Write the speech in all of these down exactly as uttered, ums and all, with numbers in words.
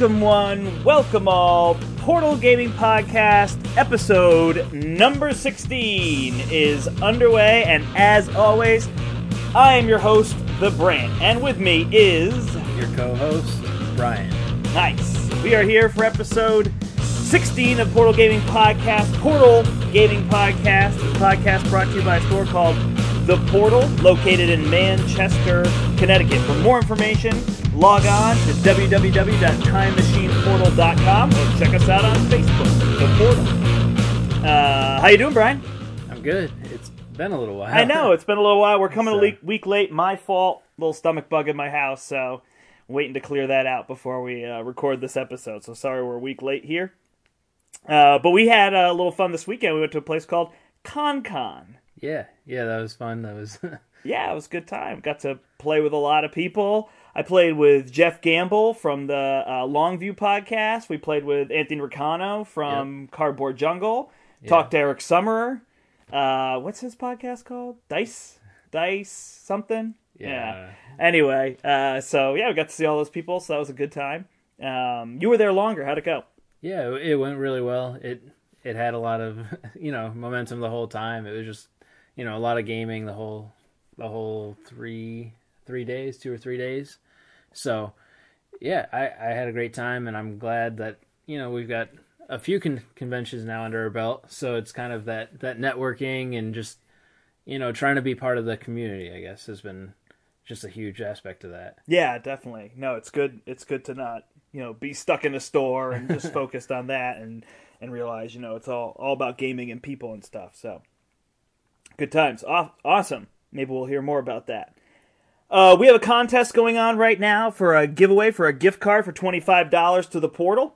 Welcome one, welcome all. Portal Gaming Podcast episode number sixteen is underway, and as always, I am your host, The Brant, and with me is... your co-host, Brian. Nice. We are here for episode sixteen of Portal Gaming Podcast. Portal Gaming Podcast is a podcast brought to you by a store called The Portal, located in Manchester, Connecticut. For more information, log on to w w w dot time machine portal dot com or check us out on Facebook, The Portal. Uh, how you doing, Brian? I'm good. It's been a little while. I know, it's been a little while. We're coming So- a week, week late. My fault. Little stomach bug in my house, so I'm waiting to clear that out before we uh, record this episode. So sorry we're a week late here. Uh, but we had a little fun this weekend. We went to a place called ConCon. Yeah, yeah, that was fun. That was Yeah, it was a good time. Got to play with a lot of people. I played with Jeff Gamble from the uh, Longview podcast. We played with Anthony Ricano from Cardboard Jungle. Yeah. Talked to Eric Summerer. Uh, what's his podcast called? Dice? Dice something? Yeah. Anyway, uh, so yeah, we got to see all those people, so that was a good time. Um, you were there longer. How'd it go? yeah, it went really well. It it had a lot of you know momentum the whole time. It was just you know a lot of gaming the whole the whole three three days, two or three days. So yeah, I, I had a great time, and I'm glad that you know we've got a few con- conventions now under our belt. So it's kind of that that networking and just you know trying to be part of the community, I guess, has been just a huge aspect of that. Yeah, definitely. No, it's good. It's good to not, you know, be stuck in a store and just focused on that and, and realize, you know, it's all, all about gaming and people and stuff. So, good times. Aw- awesome. Maybe we'll hear more about that. Uh, we have a contest going on right now for a giveaway for a gift card for twenty-five dollars to the Portal.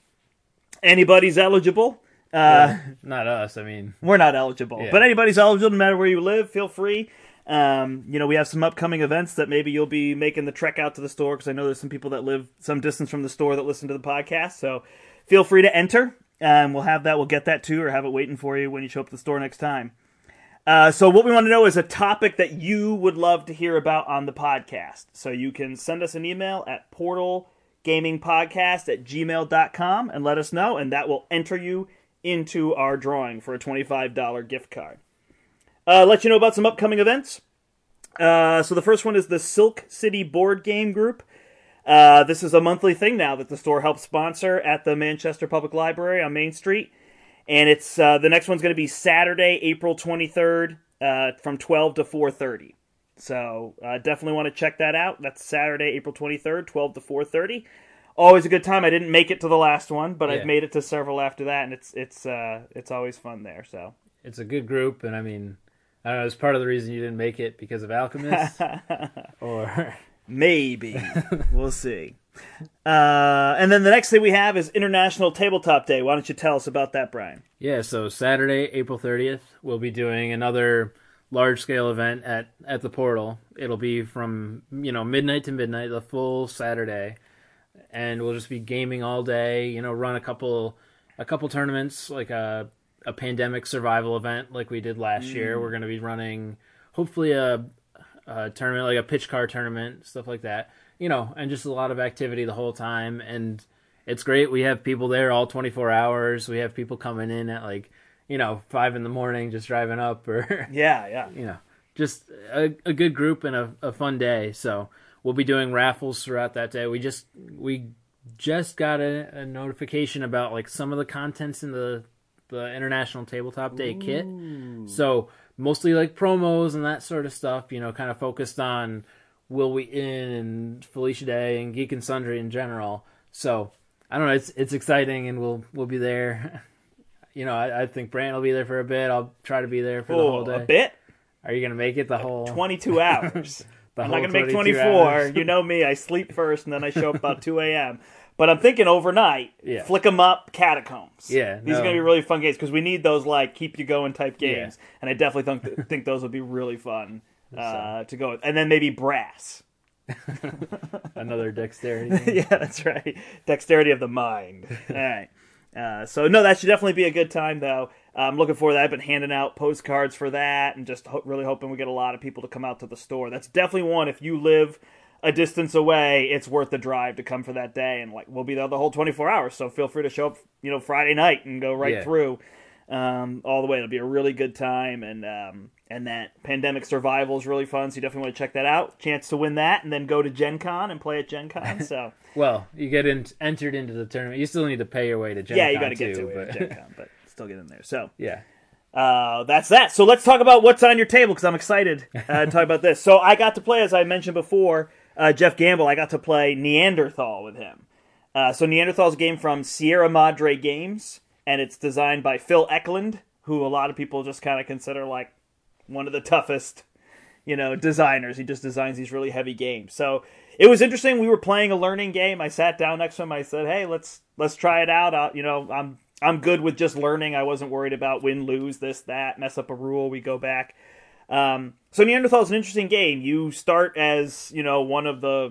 Anybody's eligible. Uh, Well, not us. I mean, We're not eligible, Yeah. but anybody's eligible no matter where you live. Feel free. Um, you know, we have some upcoming events that maybe you'll be making the trek out to the store, because I know there's some people that live some distance from the store that listen to the podcast. So feel free to enter. Um, we'll have that. We'll get that too, or have it waiting for you when you show up at the store next time. Uh, so what we want to know is a topic that you would love to hear about on the podcast. So you can send us an email at portalgamingpodcast at gmail dot com and let us know, and that will enter you into our drawing for a twenty-five dollars gift card. Uh, let you know about some upcoming events. Uh, so the first one is the Silk City Board Game Group. Uh, this is a monthly thing now that the store helps sponsor at the Manchester Public Library on Main Street. And it's uh, the next one's going to be Saturday, April twenty-third, uh, from twelve to four thirty. So uh, definitely want to check that out. That's Saturday, April twenty-third, twelve to four thirty. Always a good time. I didn't make it to the last one, but Yeah. I've made it to several after that, and it's it's uh, it's always fun there. So it's a good group, and I mean, I don't know, it's part of the reason you didn't make it because of Alchemist, or maybe we'll see. Uh, and then the next thing we have is International Tabletop Day. Why don't you tell us about that, Brian? yeah. So Saturday, April thirtieth, we'll be doing another large-scale event at at the Portal. It'll be from you know midnight to midnight, the full Saturday, and we'll just be gaming all day. You know, run a couple a couple tournaments, like a a pandemic survival event, like we did last mm. year. We're going to be running hopefully a, a tournament, like a pitch car tournament, stuff like that. You know, and just a lot of activity the whole time, and it's great. We have people there all twenty-four hours. We have people coming in at like, you know, five in the morning, just driving up, or Yeah, yeah. you know, just a, a good group and a, a fun day. So we'll be doing raffles throughout that day. We just we just got a, a notification about like some of the contents in the the International Tabletop Day Ooh. kit. So mostly like promos and that sort of stuff. You know, kind of focused on Will We In and Felicia Day and Geek and Sundry in general. So I don't know, it's it's exciting, and we'll we'll be there. You know, I, I think Brant will be there for a bit. I'll try to be there for Oh, the whole day. a bit? Are you gonna make it the whole twenty-two hours. the I'm whole not going to make twenty-two twenty-four. hours? You know me. I sleep first, and then I show up about two a.m. But I'm thinking overnight, Yeah. Flick 'em Up, Catacombs. Yeah, These are no. going to be really fun games, because we need those, like, keep-you-going type games. Yeah. And I definitely think think those would be really fun uh, to go with. And then maybe Brass. Another dexterity game. Yeah, that's right. Dexterity of the mind. All right. Uh, so, no, that should definitely be a good time, though. I'm looking forward to that. I've been handing out postcards for that, and just ho- really hoping we get a lot of people to come out to the store. That's definitely one, if you live a distance away, it's worth the drive to come for that day, and like we'll be there the whole twenty-four hours. So feel free to show up, you know, Friday night and go right Yeah. through um, all the way. It'll be a really good time, and um, and that Pandemic Survival is really fun. So you definitely want to check that out. Chance to win that, and then go to Gen Con and play at Gen Con. So Well, you get in, entered into the tournament. You still need to pay your way to Gen yeah, Con you got to get too, to it but... at Gen Con, but still get in there. So yeah. Uh, that's that. So let's talk about what's on your table, because I'm excited uh, to talk about this. So I got to play, as I mentioned before, uh, Jeff Gamble. I got to play Neanderthal with him. Uh, so Neanderthal is a game from Sierra Madre Games, and it's designed by Phil Eklund, who a lot of people just kind of consider like one of the toughest, you know, designers. He just designs these really heavy games. So it was interesting. We were playing a learning game. I sat down next to him. I said, "Hey, let's let's try it out." Uh, you know, I'm. I'm good with just learning. I wasn't worried about win, lose, this, that, mess up a rule, we go back. Um, so Neanderthal is an interesting game. You start as, you know, one of the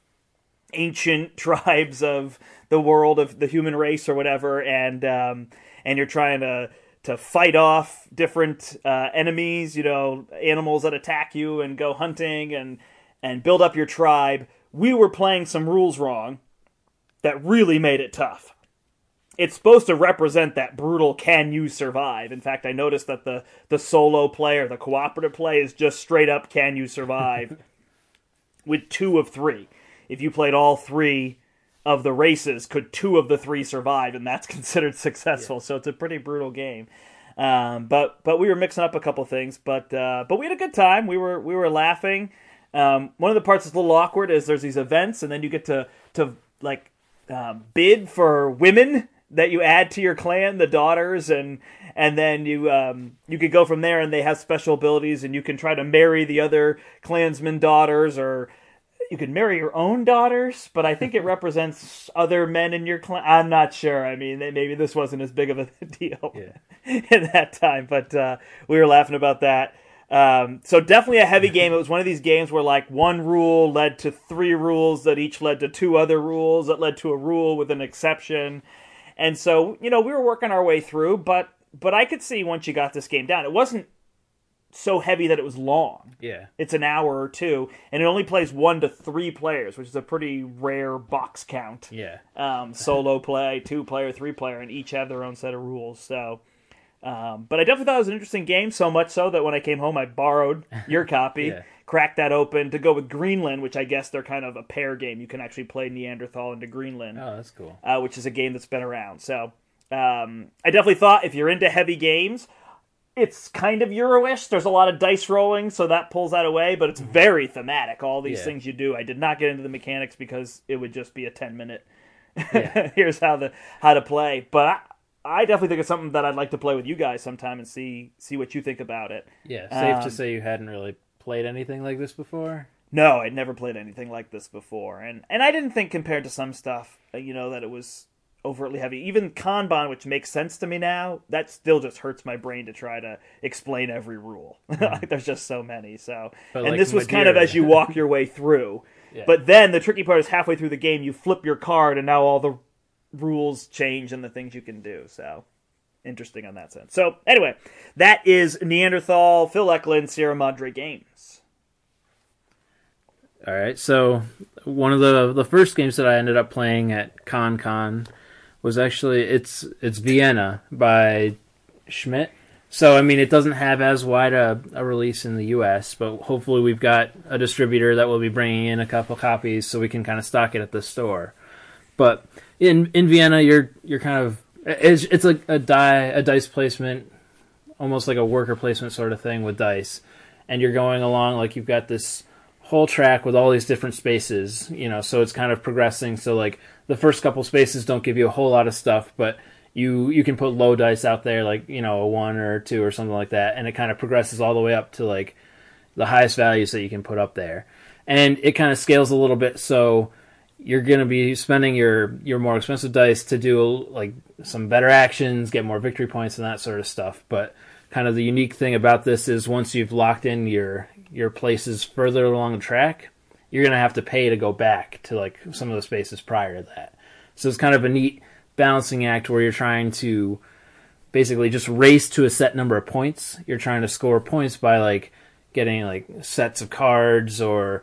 ancient tribes of the world, of the human race or whatever, and um, and you're trying to to fight off different uh, enemies, you know, animals that attack you, and go hunting and and build up your tribe. We were playing some rules wrong that really made it tough. It's supposed to represent that brutal can you survive. In fact, I noticed that the, the solo play or the cooperative play is just straight up can you survive with two of three. If you played all three of the races, could two of the three survive, and that's considered successful. Yeah. So it's a pretty brutal game. Um, but but we were mixing up a couple things, but uh, but we had a good time. We were we were laughing. Um, one of the parts that's a little awkward is there's these events, and then you get to to like um, bid for women that you add to your clan, the daughters, and and then you um, you could go from there, and they have special abilities, and you can try to marry the other clansmen daughters, or you can marry your own daughters, but I think it represents other men in your clan. I'm not sure. I mean, maybe this wasn't as big of a deal yeah. in that time, but uh, we were laughing about that. Um, so definitely a heavy game. It was one of these games where like one rule led to three rules that each led to two other rules that led to a rule with an exception. And so, you know, we were working our way through, but but I could see once you got this game down, it wasn't so heavy that it was long. Yeah. It's an hour or two, and it only plays one to three players, which is a pretty rare box count. Yeah. Um, solo play, two player, three player, and each have their own set of rules. So, um, but I definitely thought it was an interesting game, so much so that when I came home, I borrowed your copy, yeah. cracked that open to go with Greenland, which I guess they're kind of a pair game. You can actually play Neanderthal into Greenland. Oh, that's cool. Uh, which is a game that's been around. So um, I definitely thought if you're into heavy games, it's kind of Euro-ish. There's a lot of dice rolling, so that pulls that away, but it's very thematic, all these yeah. things you do. I did not get into the mechanics because it would just be a ten-minute, yeah. here's how the how to play. But I, I definitely think it's something that I'd like to play with you guys sometime and see see what you think about it. Yeah, safe um, to say you hadn't really played anything like this before? No, I'd never played anything like this before. And, and I didn't think, compared to some stuff, you know, that it was overtly heavy. Even Kanban, which makes sense to me now, that still just hurts my brain to try to explain every rule. Mm. There's just so many. So, but and like this was Madeira. kind of as you walk your way through. Yeah. But then the tricky part is halfway through the game, you flip your card, and now all the rules change and the things you can do. So, interesting on that sense. So, anyway, that is Neanderthal, Phil Eklund, Sierra Madre Games. All right, so one of the the first games that I ended up playing at Con Con was actually it's it's Vienna by Schmidt. So I mean, it doesn't have as wide a, a release in the U S, but hopefully we've got a distributor that will be bringing in a couple copies so we can kind of stock it at the store. But in in Vienna, you're you're kind of it's it's like a die a dice placement, almost like a worker placement sort of thing with dice, and you're going along like you've got this whole track with all these different spaces, you know, so it's kind of progressing. So like the first couple spaces don't give you a whole lot of stuff, but you you can put low dice out there, like, you know, a one or a two or something like that, and it kind of progresses all the way up to like the highest values that you can put up there. And it kind of scales a little bit, so you're going to be spending your your more expensive dice to do like some better actions, get more victory points and that sort of stuff. But kind of the unique thing about this is once you've locked in your your places further along the track, you're going to have to pay to go back to like some of the spaces prior to that. So it's kind of a neat balancing act where you're trying to basically just race to a set number of points. You're trying to score points by like getting like sets of cards or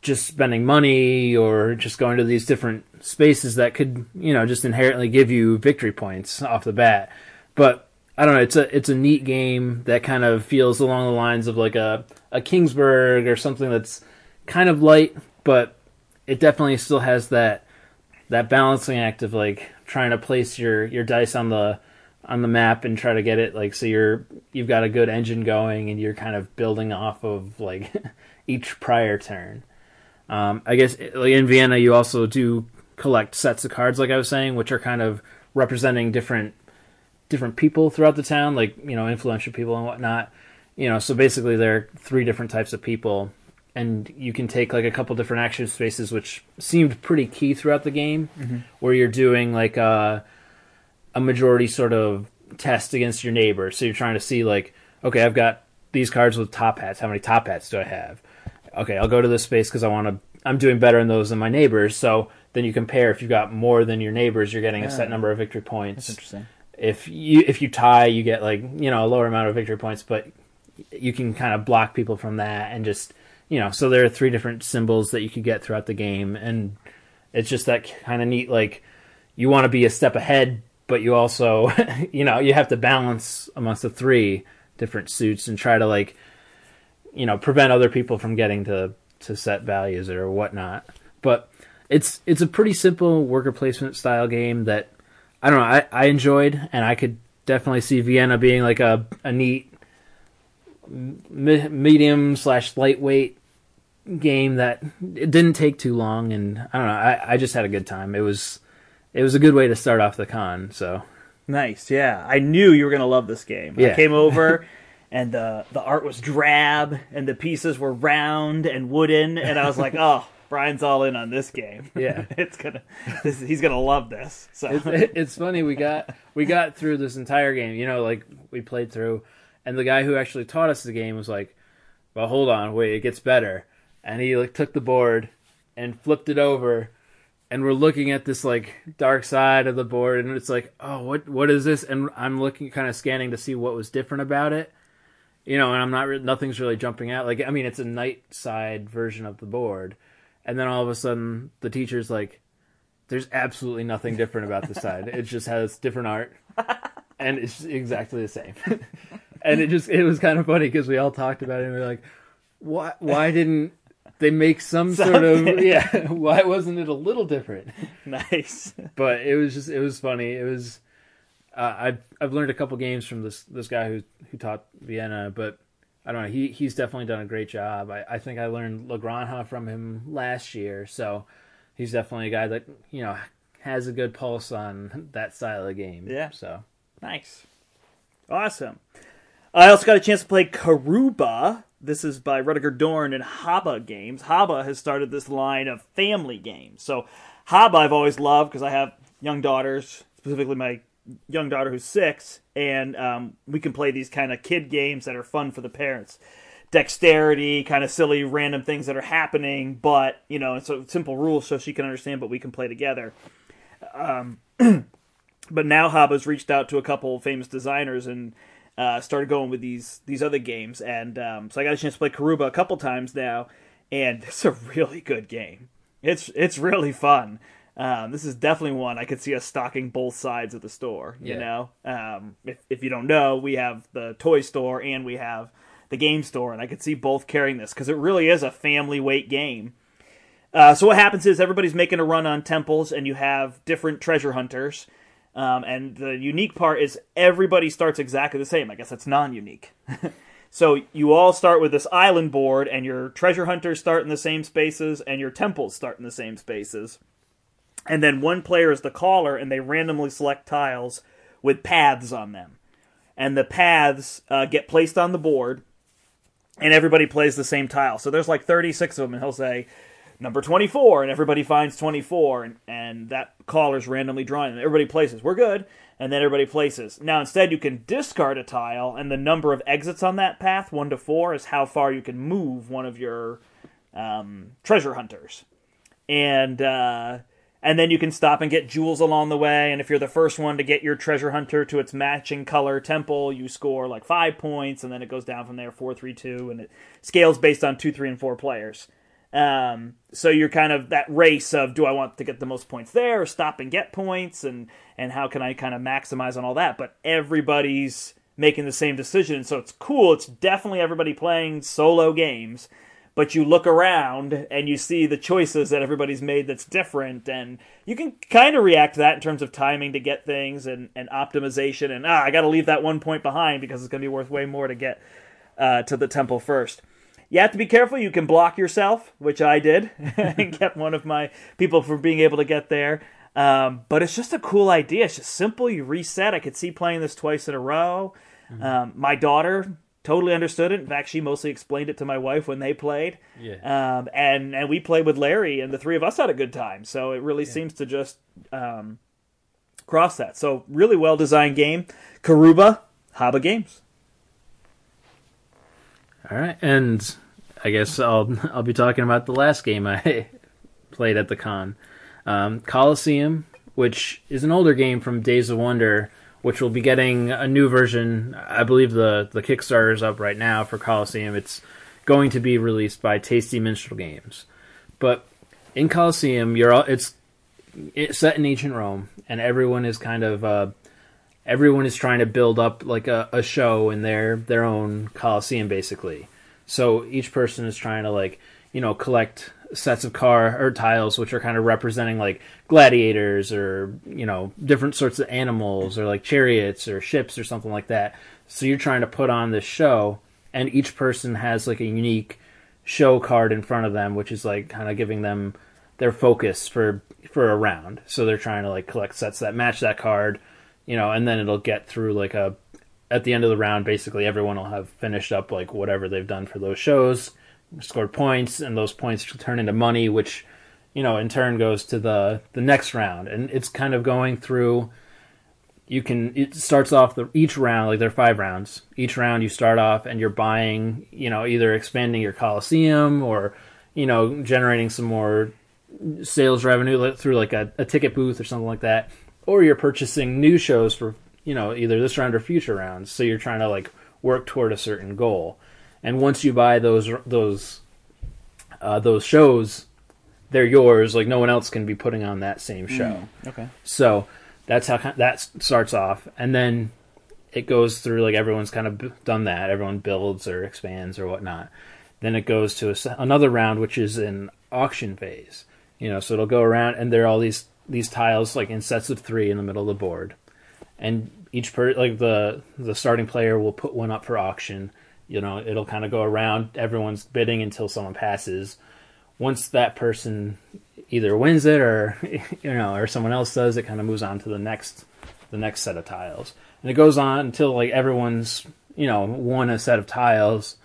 just spending money or just going to these different spaces that could, you know, just inherently give you victory points off the bat. But I don't know, it's a it's a neat game that kind of feels along the lines of like a, a Kingsburg or something that's kind of light, but it definitely still has that that balancing act of like trying to place your, your dice on the on the map and try to get it like so you're you've got a good engine going and you're kind of building off of like each prior turn. Um, I guess like in Vienna you also do collect sets of cards, like I was saying, which are kind of representing different different people throughout the town, like, you know, influential people and whatnot. You know, so basically there are three different types of people, and you can take like a couple different action spaces, which seemed pretty key throughout the game, mm-hmm. where you're doing like a, a majority sort of test against your neighbor. So you're trying to see like, okay, I've got these cards with top hats. How many top hats do I have? Okay, I'll go to this space because I want to. I'm doing better in those than my neighbors. So then you compare. If you've got more than your neighbors, you're getting a set number of victory points. That's interesting. If you if you tie, you get like, you know, a lower amount of victory points, but you can kind of block people from that and just, you know. So there are three different symbols that you could get throughout the game, and it's just that kind of neat. Like you want to be a step ahead, but you also, you know, you have to balance amongst the three different suits and try to like, you know, prevent other people from getting to, to set values or whatnot. But it's it's a pretty simple worker placement style game that I don't know, I, I enjoyed, and I could definitely see Vienna being like a, a neat me- medium slash lightweight game that it didn't take too long, and I don't know, I, I just had a good time. It was it was a good way to start off the con. So nice, yeah. I knew you were gonna love this game. Yeah. I came over. And the the art was drab, and the pieces were round and wooden, and I was like, "Oh, Brian's all in on this game. Yeah, it's gonna, this, he's gonna love this." So it's, it's funny we got we got through this entire game. You know, like we played through, and the guy who actually taught us the game was like, "Well, hold on, wait, it gets better," and he like took the board and flipped it over. And we're looking at this like dark side of the board, and it's like, oh, what what is this? And I'm looking, kind of scanning to see what was different about it. You know, and I'm not, nothing's really jumping out. Like, I mean, it's a night side version of the board. And then all of a sudden, the teacher's like, there's absolutely nothing different about this side. It just has different art. And it's exactly the same. And it just, it was kind of funny because we all talked about it and we were like, why, why didn't they make some sort of, yeah, why wasn't it a little different? Nice. But it was just, it was funny. It was, Uh, I've I've learned a couple games from this this guy who who taught Vienna, but I don't know. He he's definitely done a great job. I, I think I learned La Granja from him last year, so he's definitely a guy that, you know, has a good pulse on that style of game. Yeah. So nice, awesome. I also got a chance to play Karuba. This is by Rutger Dorn and Haba Games. Haba has started this line of family games. So Haba I've always loved because I have young daughters, specifically my young daughter who's six, and um, we can play these kind of kid games that are fun for the parents. Dexterity, kind of silly random things that are happening, but, you know, it's a simple rules so she can understand, but we can play together. Um, but now Haba's reached out to a couple famous designers and uh, started going with these these other games, and um, so I got a chance to play Karuba a couple times now, and it's a really good game. It's it's really fun. Um, this is definitely one I could see us stocking both sides of the store, you yeah. know? Um, if, if you don't know, we have the toy store and we have the game store, and I could see both carrying this because it really is a family weight game. Uh, so what happens is everybody's making a run on temples, and you have different treasure hunters. Um, and the unique part is everybody starts exactly the same. I guess that's non-unique. So you all start with this island board, and your treasure hunters start in the same spaces, and your temples start in the same spaces. And then one player is the caller, and they randomly select tiles with paths on them. And the paths uh, get placed on the board, and everybody plays the same tile. So there's like thirty-six of them, and he'll say, number twenty-four, and everybody finds twenty-four, and, and that caller's randomly drawing, and everybody places. We're good, and then everybody places. Now, instead, you can discard a tile, and the number of exits on that path, one to four, is how far you can move one of your um, treasure hunters. And... Uh, And then you can stop and get jewels along the way. And if you're the first one to get your treasure hunter to its matching color temple, you score like five points. And then it goes down from there, four, three, two. And it scales based on two, three, and four players. Um, so you're kind of that race of, do I want to get the most points there or stop and get points, and, and how can I kind of maximize on all that? But everybody's making the same decision, so it's cool. It's definitely everybody playing solo games, but you look around and you see the choices that everybody's made that's different, and you can kind of react to that in terms of timing to get things and, and optimization, and ah, I got to leave that one point behind because it's going to be worth way more to get uh, to the temple first. You have to be careful. You can block yourself, which I did, and kept one of my people from being able to get there. Um, but it's just a cool idea. It's just simple. You reset. I could see playing this twice in a row. Mm-hmm. Um, my daughter totally understood it. In fact, she mostly explained it to my wife when they played. Yeah. Um, and, and we played with Larry, and the three of us had a good time. So it really yeah. seems to just um, cross that. So really well-designed game. Karuba, Haba Games. All right, and I guess I'll I'll be talking about the last game I played at the con. Um, Coliseum, which is an older game from Days of Wonder, which will be getting a new version. I believe the, the Kickstarter is up right now for Coliseum. It's going to be released by Tasty Minstrel Games. But in Coliseum, you're all, it's it's set in ancient Rome, and everyone is kind of uh, everyone is trying to build up like a, a show in their their own Coliseum, basically. So each person is trying to like you know collect sets of car or tiles which are kind of representing like gladiators or you know different sorts of animals or like chariots or ships or something like that. So you're trying to put on this show, and each person has like a unique show card in front of them, which is like kind of giving them their focus for for a round. So they're trying to like collect sets that match that card, you know, and then it'll get through like a at the end of the round, basically everyone will have finished up like whatever they've done for those shows, scored points, and those points turn into money, which, you know, in turn goes to the the next round. And it's kind of going through, you can, it starts off the each round, like there are five rounds. Each round you start off and you're buying, you know, either expanding your Coliseum or, you know, generating some more sales revenue through like a, a ticket booth or something like that. Or you're purchasing new shows for, you know, either this round or future rounds. So you're trying to like work toward a certain goal. And once you buy those those uh, those shows, they're yours. Like no one else can be putting on that same show. Mm, okay. So that's how that starts off, and then it goes through like everyone's kind of done that. Everyone builds or expands or whatnot. Then it goes to a, another round, which is an auction phase. You know, so it'll go around, and there are all these these tiles like in sets of three in the middle of the board, and each per like the the starting player will put one up for auction. You know, it'll kind of go around, everyone's bidding until someone passes. Once that person either wins it or, you know, or someone else does, it kind of moves on to the next, the next set of tiles. And it goes on until like everyone's, you know, won a set of tiles.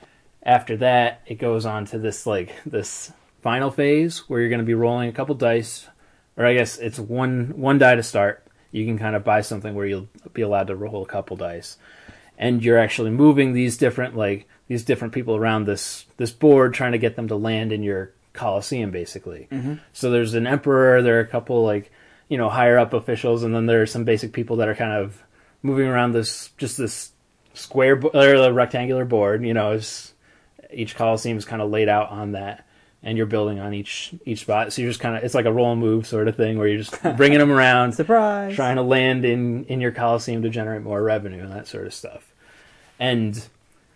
After that, it goes on to this like this final phase where you're going to be rolling a couple dice, or I guess it's one one die to start. You can kind of buy something where you'll be allowed to roll a couple dice. And you're actually moving these different like these different people around this this board, trying to get them to land in your Coliseum, basically. Mm-hmm. So there's an emperor, there are a couple like you know higher up officials, and then there are some basic people that are kind of moving around this just this square bo- or a rectangular board. You know, is each Coliseum is kind of laid out on that, and you're building on each each spot. So you're just kind of it's like a roll and move sort of thing where you're just bringing them around, surprise, trying to land in in your Coliseum to generate more revenue and that sort of stuff. And,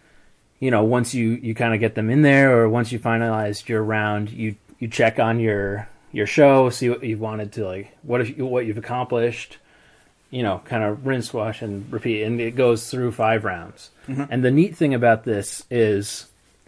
you know, once you, you kind of get them in there, or once you finalize your round, you, you check on your, your show, see what you've wanted to, like, what if you, what you've accomplished, you know, kind of rinse, wash, and repeat. And it goes through five rounds. Mm-hmm. And the neat thing about this is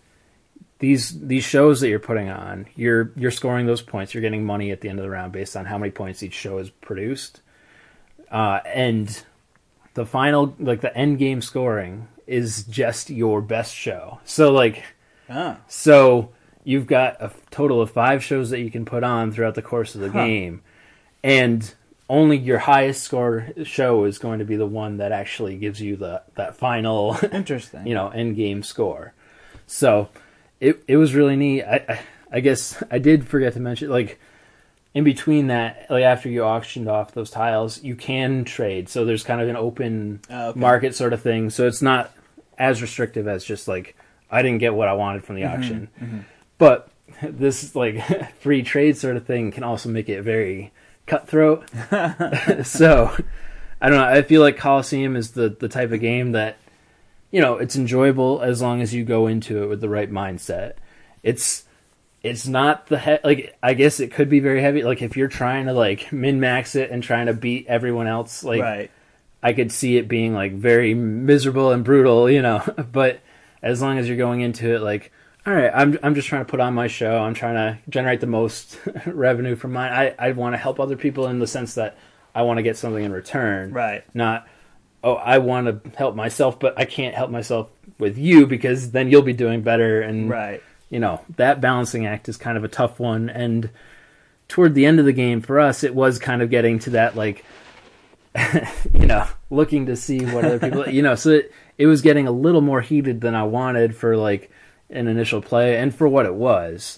these these shows that you're putting on, you're you're scoring those points. You're getting money at the end of the round based on how many points each show has produced. Uh, and the final, like, the end game scoring is just your best show. So like, ah. so you've got a total of five shows that you can put on throughout the course of the huh. game, and only your highest score show is going to be the one that actually gives you the that final, interesting, you know, end game score. So it it was really neat. I, I I guess I did forget to mention, like, in between that, like after you auctioned off those tiles, you can trade. So there's kind of an open oh, okay. market sort of thing. So it's not as restrictive as just like, I didn't get what I wanted from the mm-hmm, auction. Mm-hmm. But this like free trade sort of thing can also make it very cutthroat. So I don't know. I feel like Coliseum is the, the type of game that, you know, it's enjoyable as long as you go into it with the right mindset. It's it's not the he- like I guess it could be very heavy. Like if you're trying to like min max it and trying to beat everyone else, like right. I could see it being like very miserable and brutal, you know. But as long as you're going into it like, all right, I'm I'm just trying to put on my show. I'm trying to generate the most revenue from mine. I I want to help other people in the sense that I want to get something in return. Right. Not, oh, I want to help myself, but I can't help myself with you because then you'll be doing better. And, right. you know, that balancing act is kind of a tough one. And toward the end of the game, for us, it was kind of getting to that, like, you know, looking to see what other people, you know, so it, it was getting a little more heated than I wanted for, like, an initial play and for what it was.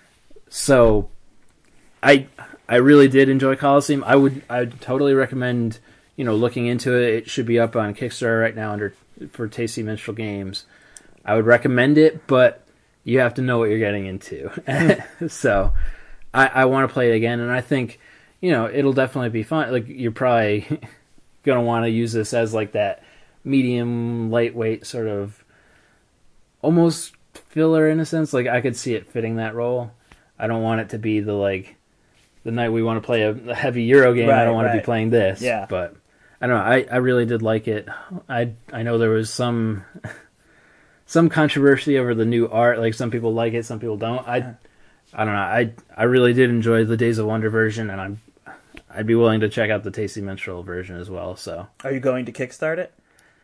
So I I really did enjoy Coliseum. I would I would totally recommend, you know, looking into it. It should be up on Kickstarter right now under for Tasty Minstrel Games. I would recommend it, but you have to know what you're getting into. So I, I want to play it again, and I think, you know, it'll definitely be fun. Like you're probably gonna want to use this as like that medium lightweight sort of almost filler in a sense. Like I could see it fitting that role. I don't want it to be the like the night we want to play a, a heavy Euro game. Right, I don't want right. to be playing this. Yeah. But I don't know. I, I really did like it. I I know there was some some controversy over the new art. Like some people like it, some people don't. I I don't know. I I really did enjoy the Days of Wonder version, and I'm I'd be willing to check out the Tasty Minstrel version as well. So Are you going to kickstart it?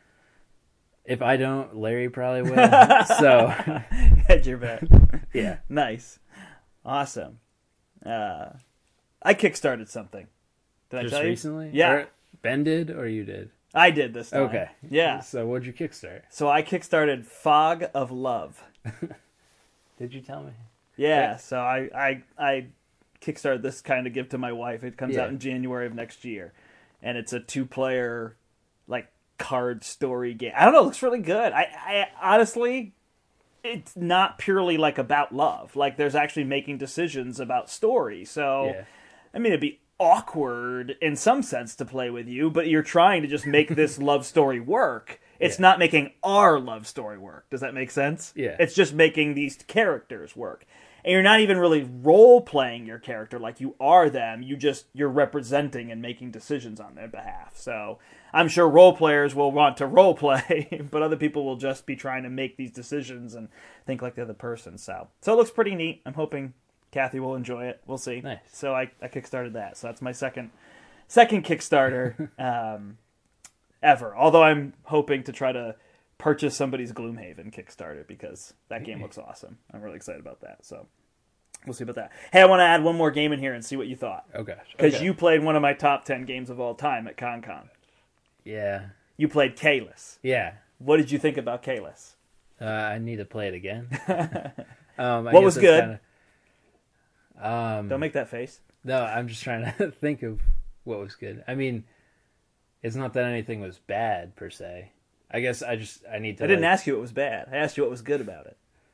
if I don't, Larry probably will. So Hedge your bet. yeah. Nice. Awesome. Uh, I kickstarted something. Did Just I tell you? recently? Yeah. Or Ben did or you did? I did this time. Okay. Yeah. So what'd you kickstart? So I kickstarted Fog of Love. Did you tell me? Yeah. Yeah. So I, I, I kickstarted this kind of gift to my wife. It comes Yeah. out in January of next year. And it's a two-player, like, card story game. I don't know. It looks really good. I, I honestly... it's not purely like about love. Like there's actually making decisions about story. So, Yeah. I mean, it'd be awkward in some sense to play with you, but you're trying to just make this love story work. It's Yeah. not making our love story work. Does that make sense? Yeah. It's just making these characters work. And you're not even really role playing your character like you are them. You just, you're representing and making decisions on their behalf. So I'm sure role players will want to role play, but other people will just be trying to make these decisions and think like the other person. So, so it looks pretty neat. I'm hoping Kathy will enjoy it. We'll see. Nice. So I, I kickstarted that. So that's my second, second Kickstarter um, ever. Although I'm hoping to try to purchase somebody's Gloomhaven Kickstarter because that game looks awesome. I'm really excited about that. So we'll see about that. Hey, I want to add one more game in here and see what you thought. Oh gosh. Because Okay. you played one of my top ten games of all time at ConCon. Yeah. You played Kalis. Yeah. What did you think about Kalis? Uh, I need to play it again. um, I What guess was that's good? Kinda, um, Don't make that face. no, I'm just trying to think of what was good. I mean, it's not that anything was bad per se. I guess I just I need to. I didn't like, ask you what was bad. I asked you what was good about it.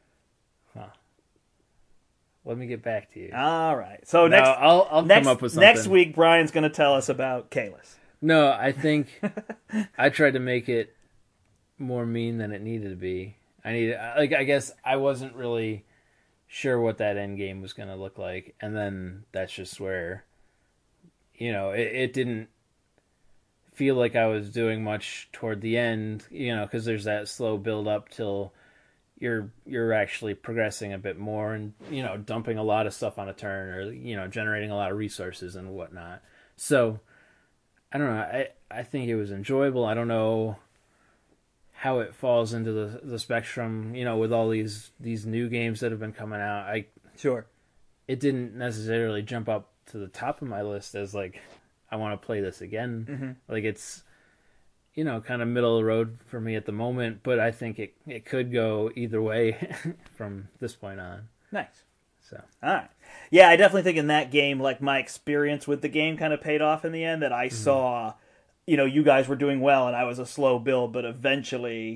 Let me get back to you. All right. So No, next, I'll I'll next, come up with something. next week, Brian's going to tell us about Kalis. No, I think I tried to make it more mean than it needed to be. I need like I guess I wasn't really sure what that end game was going to look like, and then that's just where, you know, it, it didn't feel like I was doing much toward the end, you know, because there's that slow build up till you're you're actually progressing a bit more and, you know, dumping a lot of stuff on a turn or, you know, generating a lot of resources and whatnot. So I don't know. I, I think it was enjoyable. I don't know how it falls into the the spectrum, you know, with all these these new games that have been coming out. I Sure. it didn't necessarily jump up to the top of my list as like I want to play this again. Mm-hmm. Like it's, you know, kind of middle of the road for me at the moment, but I think it it could go either way from this point on. Nice. So All right. Yeah, I definitely think in that game, like my experience with the game kind of paid off in the end. That I mm-hmm. saw, you know, you guys were doing well and I was a slow build, but eventually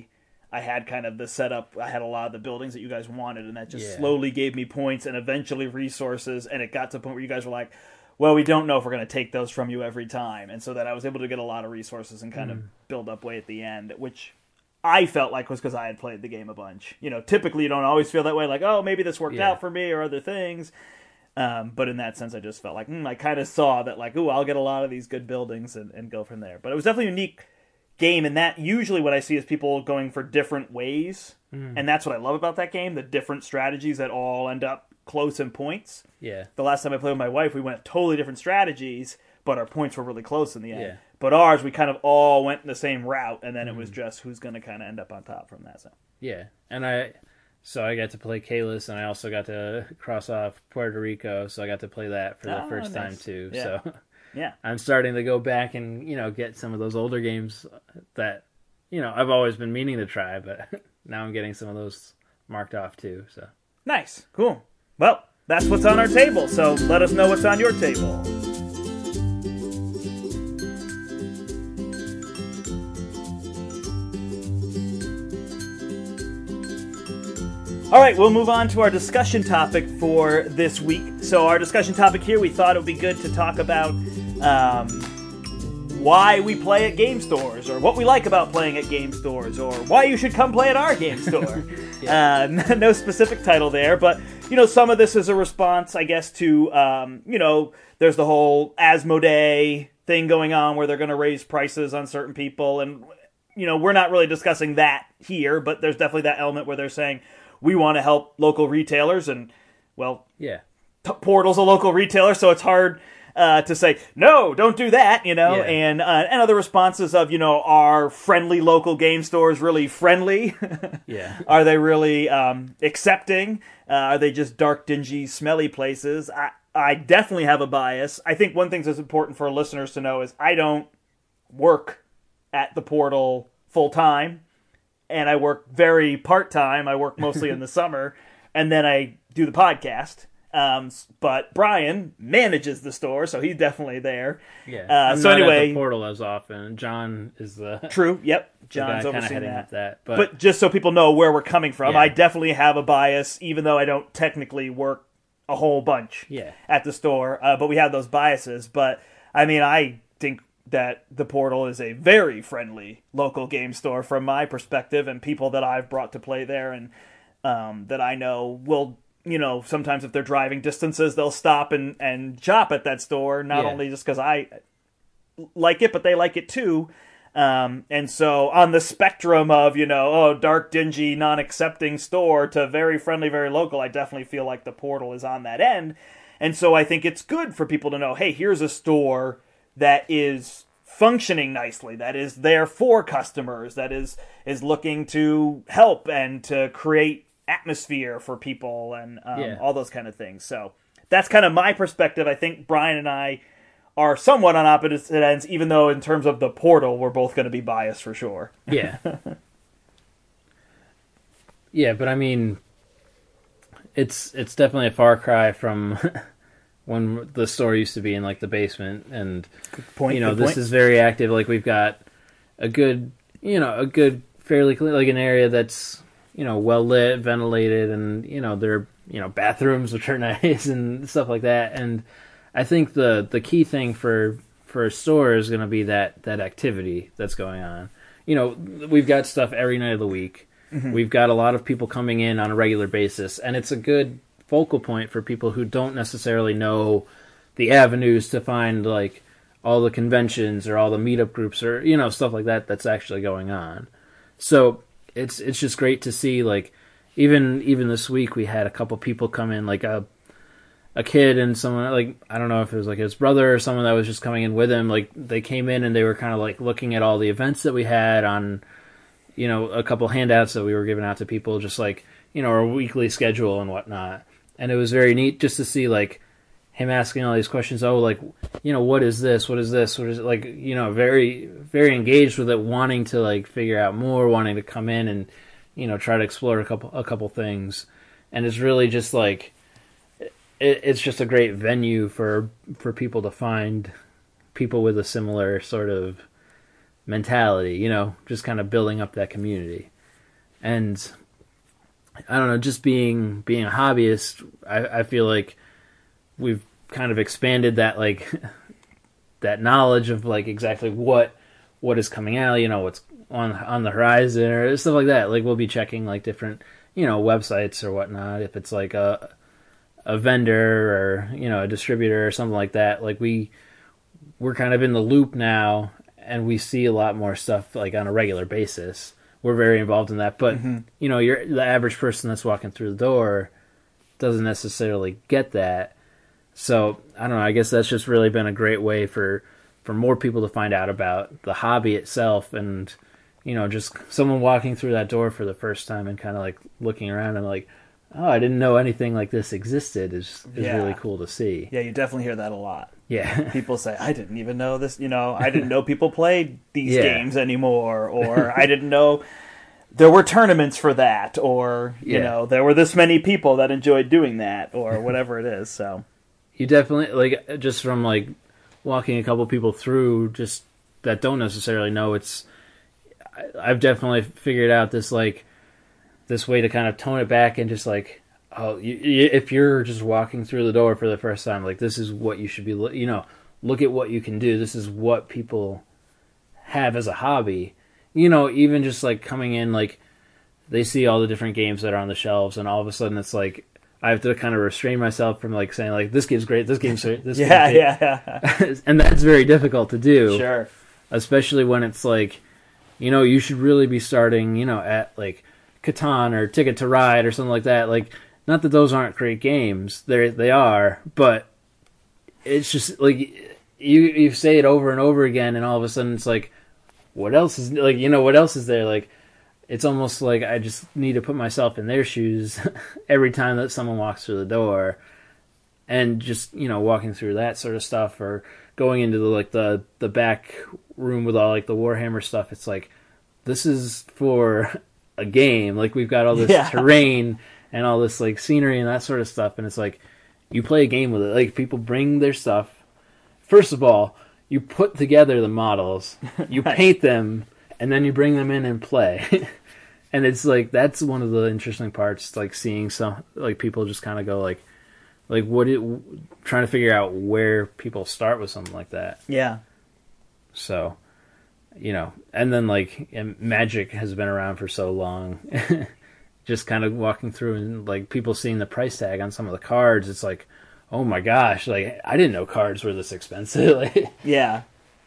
I had kind of the setup. I had a lot of the buildings that you guys wanted, and that just Yeah. slowly gave me points and eventually resources. And it got to a point where you guys were like, well, we don't know if we're going to take those from you every time. And so that I was able to get a lot of resources and kind mm. of build up way at the end, which I felt like was because I had played the game a bunch. You know, typically you don't always feel that way, like, oh, maybe this worked yeah. out for me or other things. Um, but in that sense, I just felt like, mm, I kind of saw that, like, ooh, I'll get a lot of these good buildings and, and go from there. But it was definitely a unique game, and that usually what I see is people going for different ways. Mm. And that's what I love about that game, the different strategies that all end up close in points. Yeah. The last time I played with my wife, we went totally different strategies, but our points were really close in the end. Yeah. But ours, we kind of all went the same route, and then mm. it was just who's going to kind of end up on top from that. So. Yeah, and I... So I got to play Kalis, and I also got to cross off Puerto Rico, so I got to play that for the oh, first nice. time, too. Yeah. So yeah. I'm starting to go back and, you know, get some of those older games that, you know, I've always been meaning to try, but now I'm getting some of those marked off, too. So nice. Cool. Well, that's what's on our table, so let us know what's on your table. All right, we'll move on to our discussion topic for this week. So our discussion topic here, we thought it would be good to talk about um, why we play at game stores, or what we like about playing at game stores, or why you should come play at our game store. yeah. uh, no specific title there, but you know, some of this is a response, I guess, to um, you know, there's the whole Asmodee thing going on where they're going to raise prices on certain people, and you know, we're not really discussing that here, but there's definitely that element where they're saying, we want to help local retailers, and, well, yeah, t- Portal's a local retailer, so it's hard uh, to say, no, don't do that, you know, yeah. and uh, and other responses of, you know, are friendly local game stores really friendly? yeah. Are they really um, accepting? Uh, are they just dark, dingy, smelly places? I, I definitely have a bias. I think one thing that's important for listeners to know is I don't work at the Portal full-time. And I work very part-time. I work mostly in the summer. And then I do the podcast. Um, but Brian manages the store, so he's definitely there. Yeah. Uh, I'm so not anyway, at the Portal as often. John is the... True, yep. John's John's kind of overseeing heading that. up that. But... but just so people know where we're coming from, yeah. I definitely have a bias, even though I don't technically work a whole bunch yeah. at the store. Uh, but we have those biases. But, I mean, I think that the Portal is a very friendly local game store from my perspective, and people that I've brought to play there and um, that I know will, you know, sometimes if they're driving distances, they'll stop and, and shop at that store, not yeah. only just because I like it, but they like it too. Um, and so on the spectrum of, you know, oh, dark, dingy, non-accepting store to very friendly, very local, I definitely feel like the Portal is on that end. And so I think it's good for people to know, hey, here's a store that is functioning nicely, that is there for customers, that is is looking to help and to create atmosphere for people and um, yeah. all those kind of things. So that's kind of my perspective. I think Brian and I are somewhat on opposite ends, even though in terms of the Portal, we're both going to be biased for sure. Yeah. yeah, but I mean, it's it's definitely a far cry from... when the store used to be in, like, the basement, and, point, you know, this point. is very active. Like, we've got a good, you know, a good, fairly clean, like, an area that's, you know, well-lit, ventilated, and, you know, there are, you know, bathrooms, which are nice, and stuff like that, and I think the, the key thing for, for a store is going to be that, that activity that's going on. You know, we've got stuff every night of the week. Mm-hmm. We've got a lot of people coming in on a regular basis, and it's a good focal point for people who don't necessarily know the avenues to find, like, all the conventions or all the meetup groups or, you know, stuff like that that's actually going on. So it's it's just great to see, like, even even this week we had a couple people come in, like a a kid and someone, like, I don't know if it was like his brother or someone that was just coming in with him. Like, they came in and they were kind of like looking at all the events that we had on, you know, a couple handouts that we were giving out to people, just like, you know, our weekly schedule and whatnot. And it was very neat just to see, like, him asking all these questions. Oh, like, you know, what is this? What is this? What is it? Like, you know, very, very engaged with it, wanting to, like, figure out more, wanting to come in and, you know, try to explore a couple, a couple things. And it's really just like, it, it's just a great venue for, for people to find people with a similar sort of mentality, you know, just kind of building up that community. And I don't know, just being being a hobbyist, I, I feel like we've kind of expanded that like that knowledge of like exactly what what is coming out, you know, what's on on the horizon or stuff like that. Like we'll be checking like different, you know, websites or whatnot. If it's like a a vendor or, you know, a distributor or something like that, like we we're kind of in the loop now, and we see a lot more stuff like on a regular basis. We're very involved in that, but mm-hmm. you know, you're the average person that's walking through the door doesn't necessarily get that. So I don't know. I guess that's just really been a great way for for more people to find out about the hobby itself, and you know, just someone walking through that door for the first time and kind of like looking around and like, oh, I didn't know anything like this existed is is yeah. really cool to see. Yeah, you definitely hear that a lot. Yeah. People say, I didn't even know this, you know, I didn't know people played these yeah. games anymore, or I didn't know there were tournaments for that, or, you yeah. know, there were this many people that enjoyed doing that, or whatever it is, so. You definitely, like, just from, like, walking a couple people through just that don't necessarily know, it's, I've definitely figured out this, like, this way to kind of tone it back and just, like, oh, you, you, if you're just walking through the door for the first time, like, this is what you should be, you know, look at what you can do. This is what people have as a hobby. You know, even just, like, coming in, like, they see all the different games that are on the shelves, and all of a sudden it's, like, I have to kind of restrain myself from, like, saying, like, this game's great, this game's great, this yeah, game's great. Yeah, yeah. And that's very difficult to do. Sure. Especially when it's, like, you know, you should really be starting, you know, at, like, Catan or Ticket to Ride or something like that. Like, not that those aren't great games. They they are, but it's just like you you say it over and over again, and all of a sudden it's like, what else is like you know what else is there? Like, it's almost like I just need to put myself in their shoes every time that someone walks through the door, and just you know walking through that sort of stuff, or going into the like the the back room with all like the Warhammer stuff. It's like, this is for a game. Like, we've got all this yeah. terrain and all this like scenery and that sort of stuff, and it's like you play a game with it. Like, people bring their stuff. First of all, you put together the models, you right. paint them, and then you bring them in and play. And it's like, that's one of the interesting parts, like seeing some like people just kind of go like like what it trying to figure out where people start with something like that. Yeah. So, you know, and then like and Magic has been around for so long. Just kind of walking through and like people seeing the price tag on some of the cards, it's like, oh my gosh, like I didn't know cards were this expensive. Like, yeah.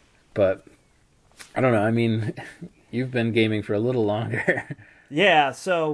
But I don't know. I mean, you've been gaming for a little longer. Yeah. So,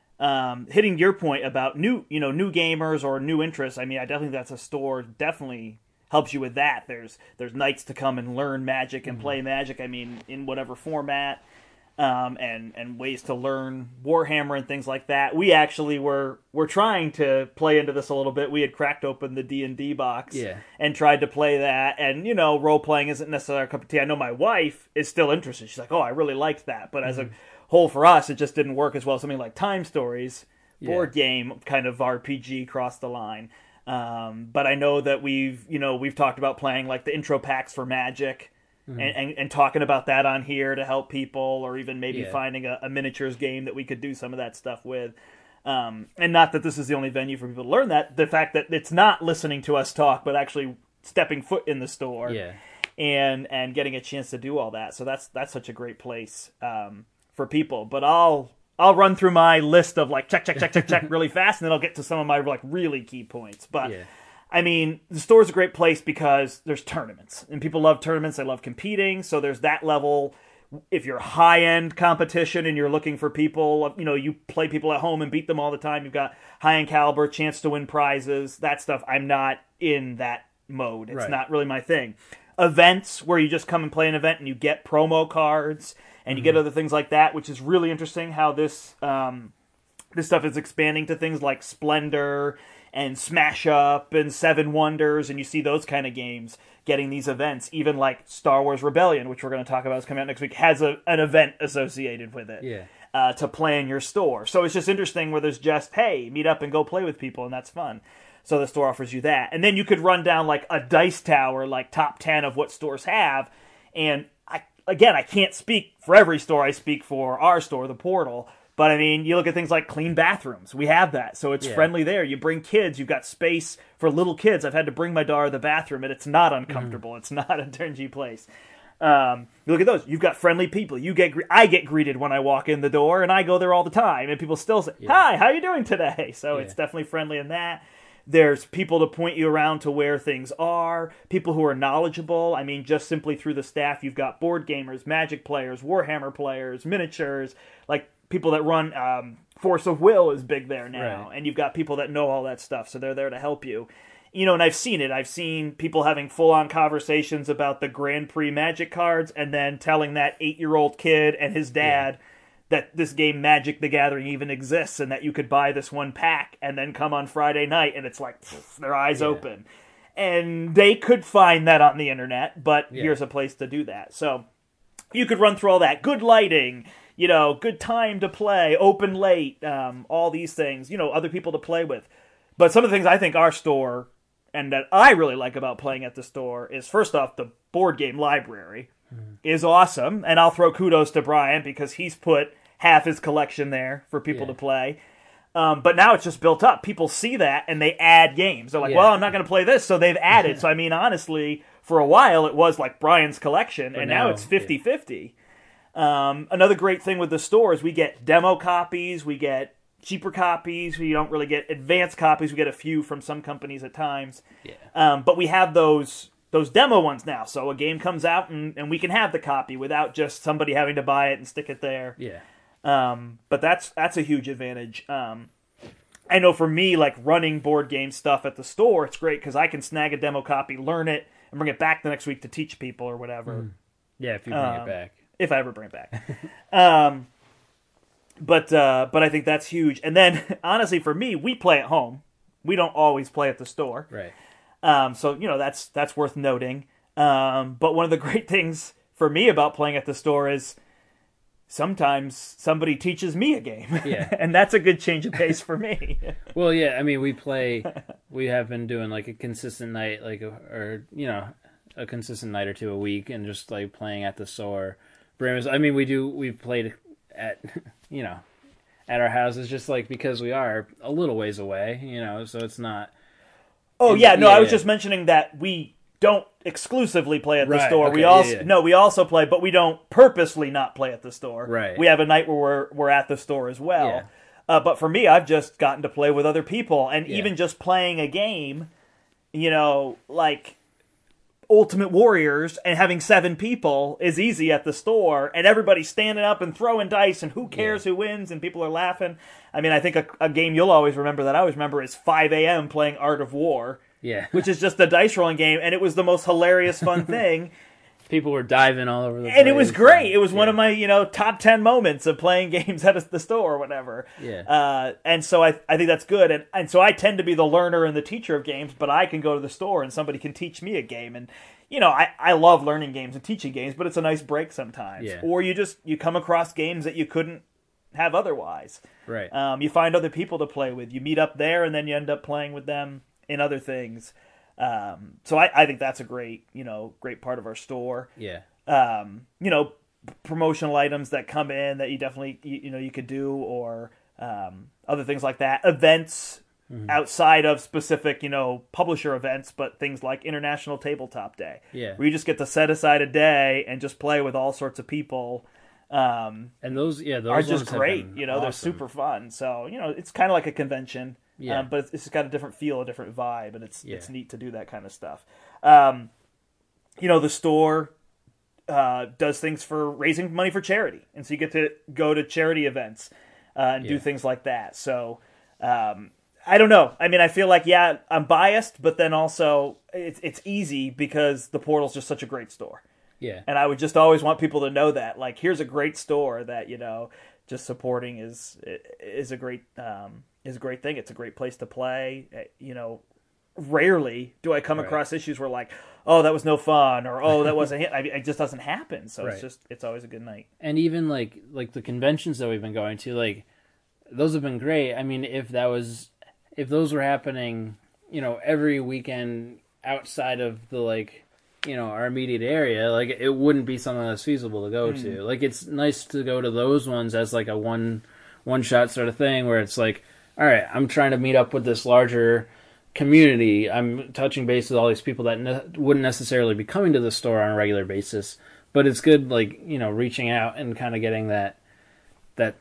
um, hitting your point about new, you know, new gamers or new interests. I mean, I definitely think that's a store definitely helps you with that. There's there's nights to come and learn Magic and mm-hmm. play Magic. I mean, in whatever format. Um, and, and ways to learn Warhammer and things like that. We actually were were trying to play into this a little bit. We had cracked open the D and D box yeah. and tried to play that. And, you know, role-playing isn't necessarily a cup of tea. I know my wife is still interested. She's like, oh, I really liked that. But mm-hmm. as a whole for us, it just didn't work as well. Something like Time Stories, board yeah. game, kind of R P G crossed the line. Um, but I know that we've, you know, we've talked about playing like the intro packs for Magic. Mm-hmm. And, and and talking about that on here to help people, or even maybe yeah. finding a, a miniatures game that we could do some of that stuff with. Um, and not that this is the only venue for people to learn that. The fact that it's not listening to us talk, but actually stepping foot in the store yeah. and and getting a chance to do all that. So that's that's such a great place um, for people. But I'll I'll run through my list of like check check check check check really fast, and then I'll get to some of my like really key points. But. Yeah. I mean, the store's a great place because there's tournaments, and people love tournaments. They love competing, so there's that level. If you're high-end competition and you're looking for people, you know, you play people at home and beat them all the time. You've got high-end caliber, chance to win prizes, that stuff. I'm not in that mode. It's right. not really my thing. Events where you just come and play an event and you get promo cards and you mm-hmm. get other things like that, which is really interesting how this um, this stuff is expanding to things like Splendor and Smash Up and Seven Wonders, and you see those kind of games getting these events. Even like Star Wars Rebellion, which we're going to talk about is coming out next week, has a, an event associated with it yeah. uh, to play in your store. So it's just interesting where there's just, hey, meet up and go play with people, and that's fun. So the store offers you that. And then you could run down like a dice tower, like top ten of what stores have. And I, again, I can't speak for every store. I speak for our store, The Portal. But I mean, you look at things like clean bathrooms. We have that, so it's Yeah. friendly there. You bring kids, you've got space for little kids. I've had to bring my daughter to the bathroom, and it's not uncomfortable. Mm-hmm. It's not a dingy place. Um, you look at those. You've got friendly people. You get, gre- I get greeted when I walk in the door, and I go there all the time, and people still say, yeah. "Hi, how you doing today?" So yeah. It's definitely friendly in that. There's people to point you around to where things are, people who are knowledgeable. I mean, just simply through the staff, you've got board gamers, Magic players, Warhammer players, miniatures, like people that run um, Force of Will is big there now, right. and you've got people that know all that stuff, so they're there to help you. You know, and I've seen it. I've seen people having full-on conversations about the Grand Prix Magic cards and then telling that eight-year-old kid and his dad... Yeah. that this game Magic the Gathering even exists and that you could buy this one pack and then come on Friday night and it's like pff, their eyes yeah. open. And they could find that on the internet, but yeah. here's a place to do that. So you could run through all that. Good lighting, you know, good time to play, open late, um, all these things, you know, other people to play with. But some of the things I think our store and that I really like about playing at the store is, first off, the board game library. Is awesome, and I'll throw kudos to Brian because he's put half his collection there for people yeah. to play. Um, but now it's just built up. People see that, and they add games. They're like, yeah. well, I'm not going to play this, so they've added. So, I mean, honestly, for a while, it was like Brian's collection, but and now, now it's fifty-fifty. Yeah. Um, another great thing with the store is we get demo copies, we get cheaper copies, we don't really get advanced copies. We get a few from some companies at times. Yeah. Um, but we have those... those demo ones now, so a game comes out and, and we can have the copy without just somebody having to buy it and stick it there. Yeah. Um, but that's that's a huge advantage. Um, I know for me, like running board game stuff at the store, it's great because I can snag a demo copy, learn it, and bring it back the next week to teach people or whatever. Mm. Yeah, if you bring um, it back. If I ever bring it back. um, but uh, but I think that's huge. And then, honestly, for me, we play at home. We don't always play at the store. Right. Um, so, you know, that's that's worth noting. Um, but one of the great things for me about playing at the store is sometimes somebody teaches me a game. Yeah. And that's a good change of pace for me. Well, yeah, I mean, we play, we have been doing like a consistent night, like, a, or, you know, a consistent night or two a week and just like playing at the store. I mean, we do, we've played at, you know, at our houses just like because we are a little ways away, you know, so it's not. Oh, yeah, no, yeah, I was yeah. just mentioning that we don't exclusively play at the right, store. okay, we also yeah, yeah. No, we also play, but we don't purposely not play at the store. Right. We have a night where we're, we're at the store as well. Yeah. Uh, but for me, I've just gotten to play with other people, and Yeah. even just playing a game, you know, like Ultimate Warriors and having seven people is easy at the store, and everybody's standing up and throwing dice, and who cares Yeah. who wins, and people are laughing. I mean, I think a, a game you'll always remember that I always remember is five a.m. playing Art of War. Yeah. Which is just a dice rolling game, and it was the most hilarious, fun thing. People were diving all over the place. And it was great. It was yeah. one of my, you know, top ten moments of playing games at the store or whatever. Yeah. Uh, and so I I think that's good. And, and so I tend to be the learner and the teacher of games, but I can go to the store and somebody can teach me a game. And, you know, I, I love learning games and teaching games, but it's a nice break sometimes. Yeah. Or you just, you come across games that you couldn't have otherwise. Right. Um, you find other people to play with. You meet up there, and then you end up playing with them in other things. Um, so I, I think that's a great, you know, great part of our store. Yeah. Um, you know, promotional items that come in that you definitely, you, you know, you could do, or um, other things like that. Events mm-hmm. outside of specific, you know, publisher events, but things like International Tabletop Day. Yeah. Where you just get to set aside a day and just play with all sorts of people. Um, and those, yeah, those are just ones have great. been You know, they're awesome. super fun. So, you know, it's kind of like a convention. Yeah. Um, but it's, it's got a different feel, a different vibe, and it's Yeah. it's neat to do that kind of stuff. Um, you know, the store uh, does things for raising money for charity, and so you get to go to charity events uh, and do Yeah. things like that. So um, I don't know. I mean, I feel like yeah, I'm biased, but then also it's it's easy because the Portal's just such a great store. Yeah. And I would just always want people to know that, like, here's a great store that, you know, just supporting is is a great um, is a great thing. It's a great place to play. You know, rarely do I come right. across issues where like, oh, that was no fun, or oh, that wasn't. I mean, it just doesn't happen. So right. it's just it's always a good night. And even like like the conventions that we've been going to, like those have been great. I mean, if that was if those were happening, you know, every weekend outside of the like. You know, our immediate area, like it wouldn't be something that's feasible to go mm. to. Like it's nice to go to those ones as like a one one shot sort of thing where it's like, all right, I'm trying to meet up with this larger community. I'm touching base with all these people that ne- wouldn't necessarily be coming to the store on a regular basis, but it's good, like, you know, reaching out and kind of getting that that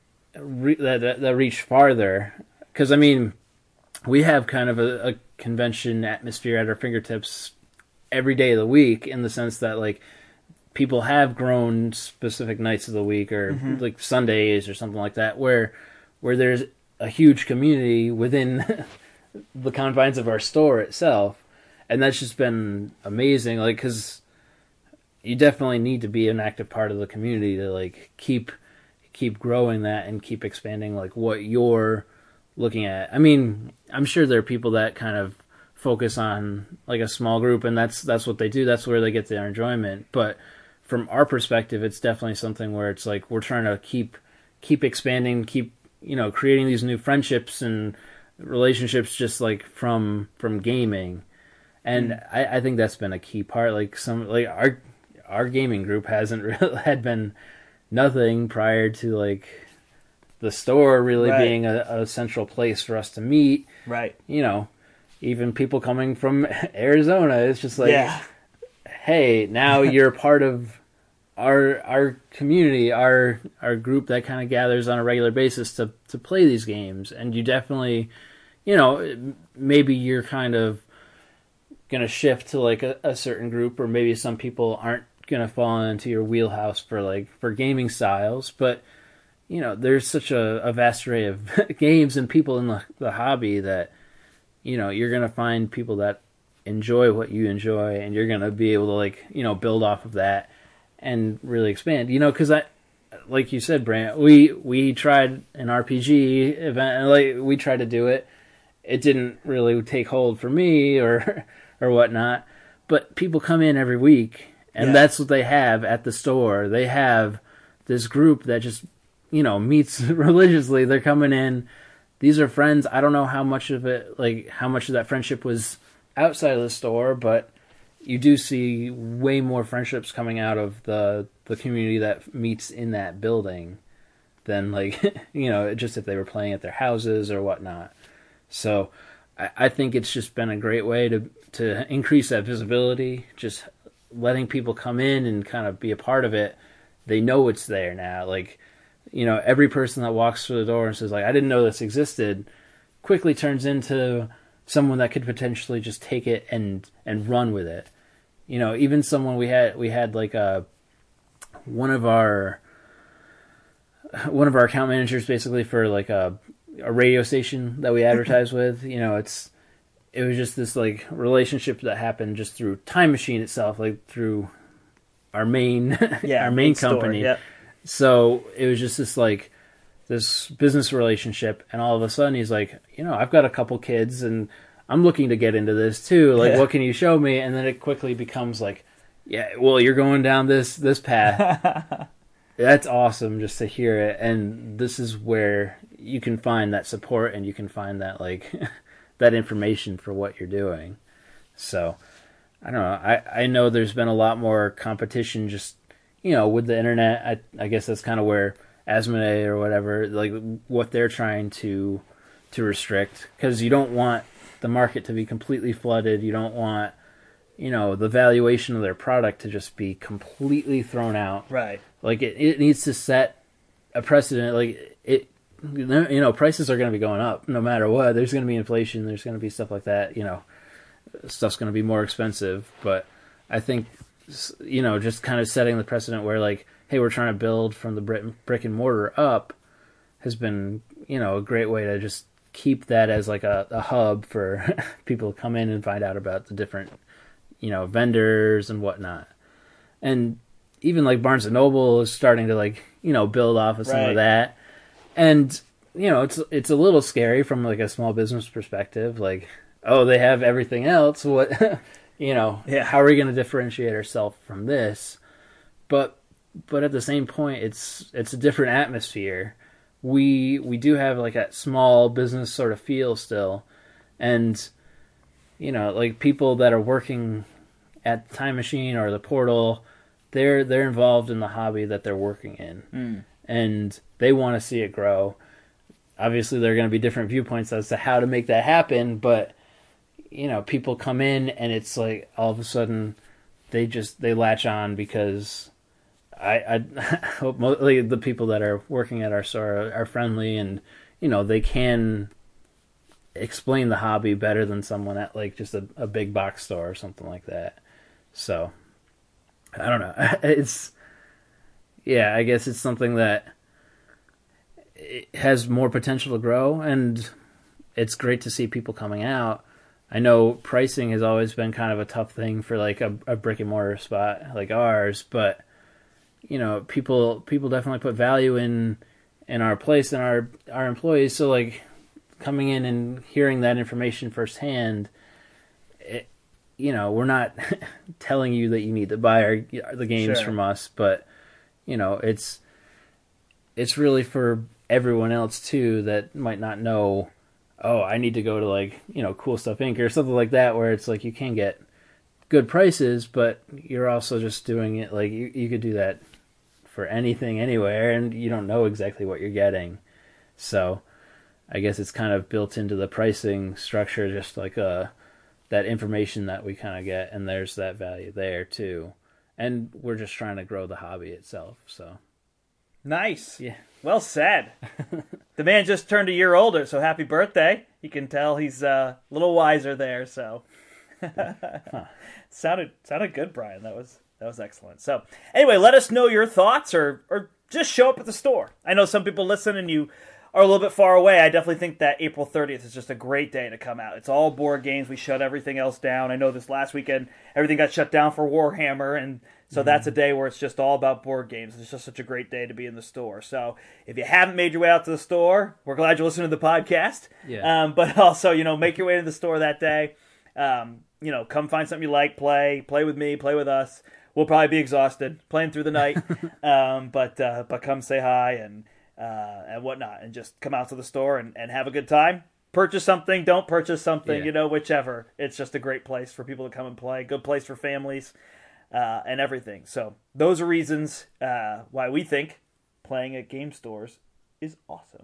re- that, that, that reach farther. Because I mean, we have kind of a, a convention atmosphere at our fingertips every day of the week, in the sense that, like, people have grown specific nights of the week, or mm-hmm. like Sundays or something like that, where where there's a huge community within the confines of our store itself, and that's just been amazing. Like, because you definitely need to be an active part of the community to, like, keep keep growing that and keep expanding, like, what you're looking at. I mean, I'm sure there are people that kind of focus on, like, a small group, and that's that's what they do. That's where they get their enjoyment. But from our perspective, it's definitely something where it's like we're trying to keep keep expanding, keep, you know, creating these new friendships and relationships, just like from from gaming. And mm. I, I think that's been a key part. Like, some like our our gaming group hasn't really had been nothing prior to, like, the store really right. being a, a central place for us to meet. Right. You know, even people coming from Arizona, it's just like, yeah. hey, now you're part of our our community, our our group that kind of gathers on a regular basis to, to play these games. And you definitely, you know, maybe you're kind of going to shift to, like, a, a certain group, or maybe some people aren't going to fall into your wheelhouse for, like, for gaming styles. But, you know, there's such a, a vast array of games and people in the, the hobby that, you know, you're going to find people that enjoy what you enjoy, and you're going to be able to, like, you know, build off of that and really expand. You know, because I, like you said, Brant, we, we tried an R P G event, and, like, we tried to do it. It didn't really take hold for me or or whatnot, but people come in every week, and yeah. that's what they have at the store. They have this group that just, you know, meets religiously. They're coming in. These are friends. I don't know how much of it, like, how much of that friendship was outside of the store, but you do see way more friendships coming out of the the community that meets in that building than, like, you know, just if they were playing at their houses or whatnot. So I, I think it's just been a great way to to increase that visibility, just letting people come in and kind of be a part of it. They know it's there now. Like, you know, every person that walks through the door and says, like, I didn't know this existed, quickly turns into someone that could potentially just take it and, and run with it. You know, even someone we had, we had like a, one of our, one of our account managers basically for like a, a radio station that we advertise with. You know, it's, it was just this, like, relationship that happened just through Time Machine itself, like through our main, yeah, our main, main company. Store, yep. So it was just this, like, this business relationship, and all of a sudden he's like, you know, I've got a couple kids and I'm looking to get into this too. Like, yeah. what can you show me? And then it quickly becomes like, yeah, well, you're going down this, this path. That's awesome just to hear it. And this is where you can find that support, and you can find that, like, that information for what you're doing. So I don't know. I, I know there's been a lot more competition just, you know, with the internet. I, I guess that's kind of where Asmodee or whatever, like, what they're trying to to restrict, because you don't want the market to be completely flooded. You don't want, you know, the valuation of their product to just be completely thrown out. Right. Like, it, it needs to set a precedent. Like, it, you know, prices are going to be going up no matter what. There's going to be inflation. There's going to be stuff like that. You know, stuff's going to be more expensive. But I think, you know, just kind of setting the precedent where, like, hey, we're trying to build from the brick and mortar up has been, you know, a great way to just keep that as, like, a, a hub for people to come in and find out about the different, you know, vendors and whatnot. And even, like, Barnes and Noble is starting to, like, you know, build off of some right. of that. And, you know, it's it's a little scary from, like, a small business perspective. Like, oh, they have everything else. What, you know, yeah. how are we going to differentiate ourselves from this? But but at the same point, it's it's a different atmosphere. We we do have, like, that small business sort of feel still, and, you know, like, people that are working at Time Machine or the Portal, they're they're involved in the hobby that they're working in. Mm. and they want to see it grow. Obviously, there are going to be different viewpoints as to how to make that happen, but you know, people come in and it's like all of a sudden they just they latch on because I, I hope mostly the people that are working at our store are, are friendly, and you know, they can explain the hobby better than someone at like just a, a big box store or something like that. So I don't know. It's yeah, I guess it's something that it has more potential to grow, and it's great to see people coming out. I know pricing has always been kind of a tough thing for like a, a brick and mortar spot like ours, but you know, people people definitely put value in in our place and our our employees. So like coming in and hearing that information firsthand, it, you know, we're not telling you that you need to buy our the games Sure. from us, but you know, it's it's really for everyone else too that might not know, oh, I need to go to like, you know, Cool Stuff Incorporated or something like that, where it's like you can get good prices, but you're also just doing it like you, you could do that for anything anywhere, and you don't know exactly what you're getting. So I guess it's kind of built into the pricing structure, just like uh that information that we kind of get, and there's that value there too. And we're just trying to grow the hobby itself. So Nice. yeah. Well said. The man just turned a year older, so happy birthday. You can tell he's uh, a little wiser there, so huh. sounded sounded good, Brian. That was that was excellent. So anyway, let us know your thoughts, or or just show up at the store. I know some people listen and you are a little bit far away. I definitely think that April thirtieth is just a great day to come out. It's all board games. We shut everything else down. I know this last weekend everything got shut down for Warhammer, and so mm-hmm. that's a day where it's just all about board games. It's just such a great day to be in the store. So if you haven't made your way out to the store, we're glad you're listening to the podcast. Yeah. Um, but also, you know, make your way to the store that day. Um, you know, come find something you like, play, play with me, play with us. We'll probably be exhausted playing through the night, um, but uh, but come say hi and uh, and whatnot, and just come out to the store and, and have a good time. Purchase something, don't purchase something, yeah. you know, whichever. It's just a great place for people to come and play. Good place for families. Uh, and everything. So those are reasons uh, why we think playing at game stores is awesome.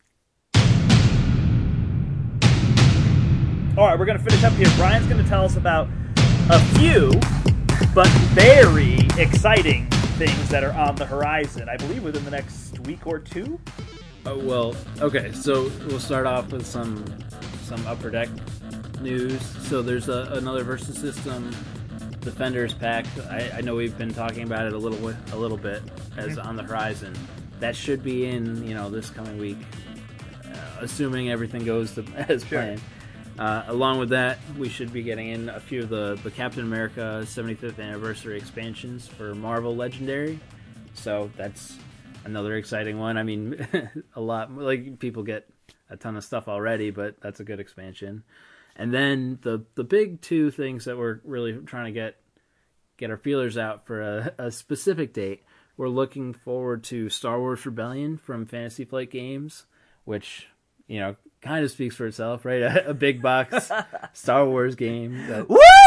All right, we're going to finish up here. Brian's going to tell us about a few, but very exciting things that are on the horizon, I believe within the next week or two. Oh, well, okay, so we'll start off with some some Upper Deck news. So there's a, another Versus System Defenders pack. I, I know we've been talking about it a little a little bit as on the horizon. That should be in, you know, this coming week, uh, assuming everything goes to, as Sure. planned. Uh, along with that, we should be getting in a few of the, the Captain America seventy-fifth anniversary expansions for Marvel Legendary. So that's another exciting one. I mean, a lot, like, people get a ton of stuff already, but that's a good expansion. And then the the big two things that we're really trying to get get our feelers out for a, a specific date. We're looking forward to Star Wars Rebellion from Fantasy Flight Games, which, you know, kind of speaks for itself, right? A, a big box Star Wars game. That...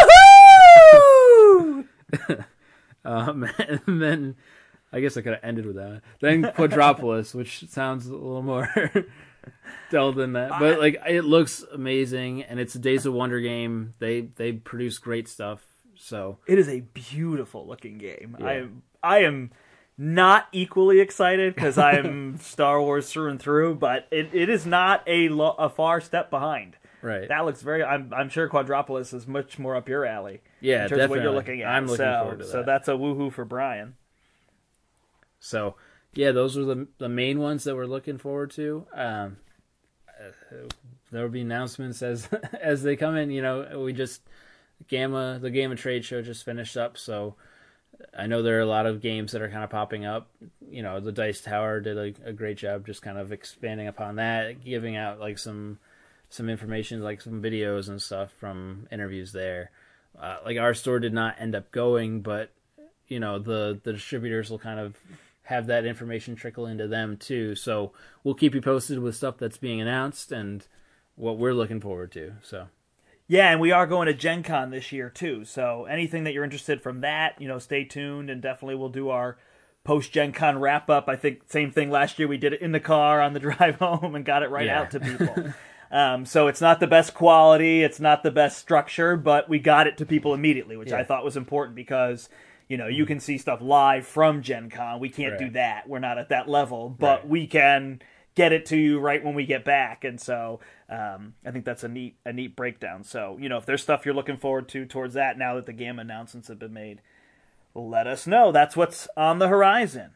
Woohoo! um, and then I guess I could have ended with that. Then Quadropolis, which sounds a little more dull than that, but like it looks amazing, and it's a Days of Wonder game. They they produce great stuff. So it is a beautiful looking game. Yeah. I am I am not equally excited because I am Star Wars through and through, but it, it is not a lo- a far step behind. Right. That looks very. I'm I'm sure Quadropolis is much more up your alley. Yeah, in terms definitely. of what you're looking at. I'm looking so, forward to that. So that's a woohoo for Brian. So yeah, those are the the main ones that we're looking forward to. Um, uh, there will be announcements as as they come in. You know, we just Gamma the Gamma trade show just finished up, so I know there are a lot of games that are kind of popping up. You know, the Dice Tower did a, a great job just kind of expanding upon that, giving out like some some information, like some videos and stuff from interviews there. Uh, like our store did not end up going, but you know, the the distributors will kind of have that information trickle into them too. So we'll keep you posted with stuff that's being announced and what we're looking forward to. So. Yeah, and we are going to Gen Con this year, too. So anything that you're interested from that, you know, stay tuned, and definitely we'll do our post Gen Con wrap up. I think same thing last year. We did it in the car on the drive home and got it right Yeah. out to people. Um, so it's not the best quality, it's not the best structure, but we got it to people immediately, which Yeah. I thought was important because, you know, you can see stuff live from Gen Con. We can't Right. do that. We're not at that level, but Right. we can get it to you right when we get back. And so um, I think that's a neat a neat breakdown. So, you know, if there's stuff you're looking forward to towards that now that the game announcements have been made, let us know. That's what's on the horizon.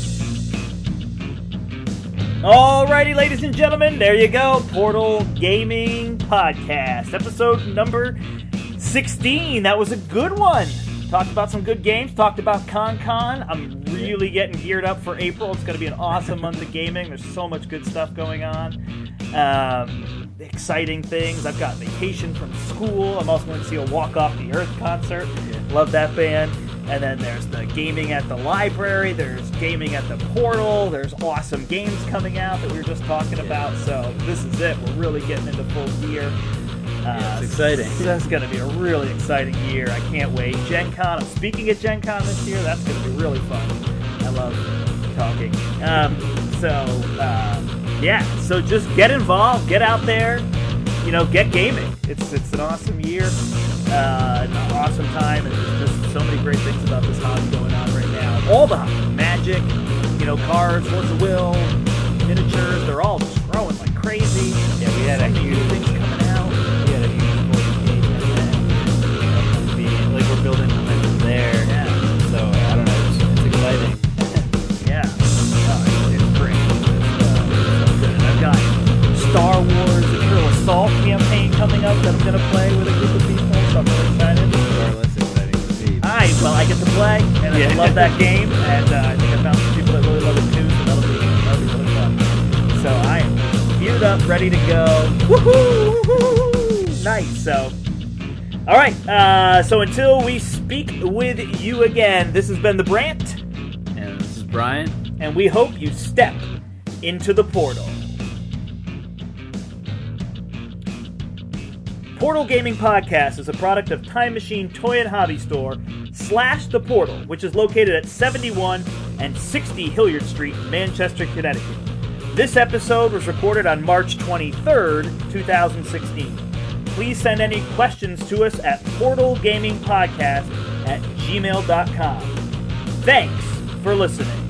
Alrighty, ladies and gentlemen, there you go. Portal Gaming Podcast, episode number sixteen. That was a good one. Talked about some good games. Talked about ConCon. I'm really getting geared up for April. It's going to be an awesome month of gaming. There's so much good stuff going on. Um, exciting things. I've got vacation from school. I'm also going to see a Walk Off the Earth concert. Love that band. And then there's the gaming at the library. There's gaming at the Portal. There's awesome games coming out that we were just talking about. So this is it. We're really getting into full gear. Yeah, it's exciting. So that's going to be a really exciting year. I can't wait. Gen Con. I'm speaking at Gen Con this year. That's going to be really fun. I love talking. Um, so, um, yeah. So just get involved. Get out there. You know, get gaming. It's it's an awesome year. Uh, an awesome time. And there's just so many great things about this hobby going on right now. All the hobby. Magic, you know, cards, Swords of Will, miniatures. They're all just growing like crazy. Yeah, we had so a many huge new things coming out. We had a huge forty K event. Be like we're building momentum there. Yeah. So I don't know. It's, it's exciting. Yeah. Oh, it's, it's great. It's, uh, so good. I've got Star Wars Imperial Assault campaign coming up that I'm going to play with a group of people, so I'm really excited. Far less exciting to see. Alright, well, I get to play, and Yeah. I love that game, and uh, I think I found some people that really love it too, so that'll be, that'll be really fun. So I am geared up, ready to go. Woohoo! Woohoo! Nice. So, alright, uh, so until we speak with you again, this has been The Brant, And this is Brian. and we hope you step into the portal. Portal Gaming Podcast is a product of Time Machine Toy and Hobby Store slash The Portal, which is located at seventy-one and sixty Hilliard Street, Manchester, Connecticut. This episode was recorded on March twenty-third, twenty sixteen. Please send any questions to us at portalgamingpodcast at gmail dot com. Thanks for listening.